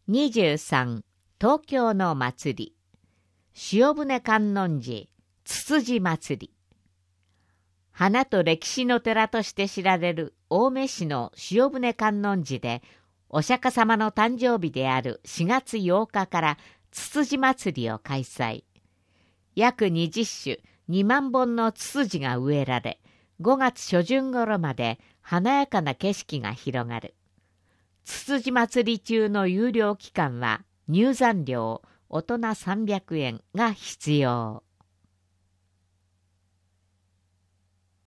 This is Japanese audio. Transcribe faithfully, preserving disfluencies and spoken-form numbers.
にじゅうさん、東京の祭り。塩舟観音寺つつじ祭り。花と歴史の寺として知られる青梅市の塩舟観音寺で、お釈迦様の誕生日であるしがつようかからつつじ祭りを開催。約にじゅっしゅ、にまんぼんのツツジが植えられ、ごがつしょじゅん頃まで華やかな景色が広がる。つつじ祭り中の有料期間は入山料大人さんびゃくえんが必要。